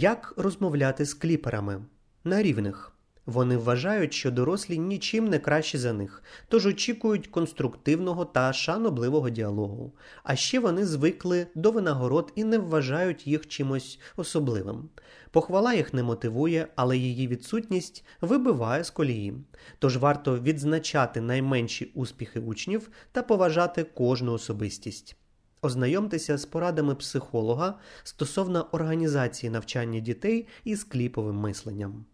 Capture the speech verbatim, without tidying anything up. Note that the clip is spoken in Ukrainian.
Як розмовляти з кліперами? На рівних. Вони вважають, що дорослі нічим не кращі за них, тож очікують конструктивного та шанобливого діалогу. А ще вони звикли до винагород і не вважають їх чимось особливим. Похвала їх не мотивує, але її відсутність вибиває з колії. Тож варто відзначати найменші успіхи учнів та поважати кожну особистість. Ознайомтеся з порадами психолога стосовно організації навчання дітей із кліповим мисленням.